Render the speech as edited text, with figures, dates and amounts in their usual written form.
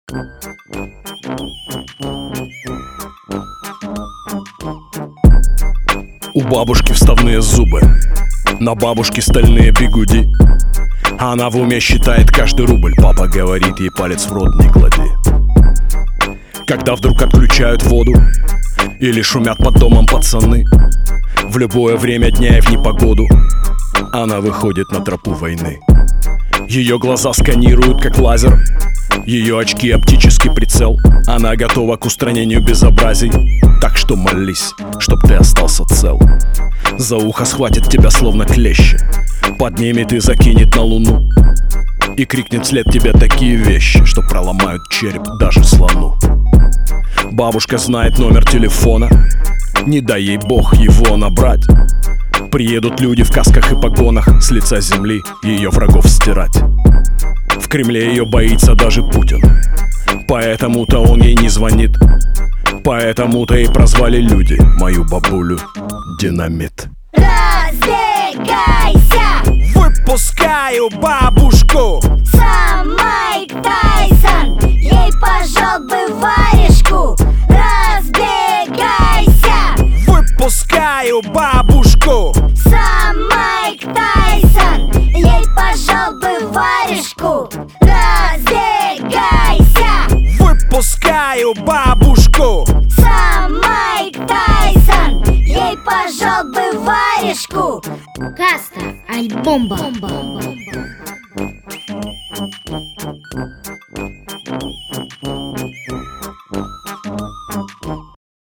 У бабушки вставные зубы, на бабушке стальные бигуди. Она в уме считает каждый рубль. Папа говорит ей: палец в рот не клади. Когда вдруг отключают воду или шумят под домом пацаны, в любое время дня и в непогоду она выходит на тропу войны. Ее глаза сканируют как лазер, ее очки оптический прицел. Она готова к устранению безобразий, так что молись, чтоб ты остался цел. За ухо схватит тебя словно клещи, поднимет и закинет на луну и крикнет вслед тебе такие вещи, что проломают череп даже слону. Бабушка знает номер телефона, не дай ей бог его набрать. Приедут люди в касках и погонах с лица земли ее врагов стирать. В Кремле ее боится даже Путин, поэтому-то он ей не звонит. Поэтому-то и прозвали люди мою бабулю Динамит. Разбегайся! Выпускаю бабушку! Сам Майк Тайсон ей пожал бы варежку. Разбегайся! Выпускаю бабушку! Сам Майк Тайсон ей пожал бы варежку. Разбегайся! Выпускаю бабушку! Сам Майк Тайсон ей пожал бы варежку. Каста, альбомба.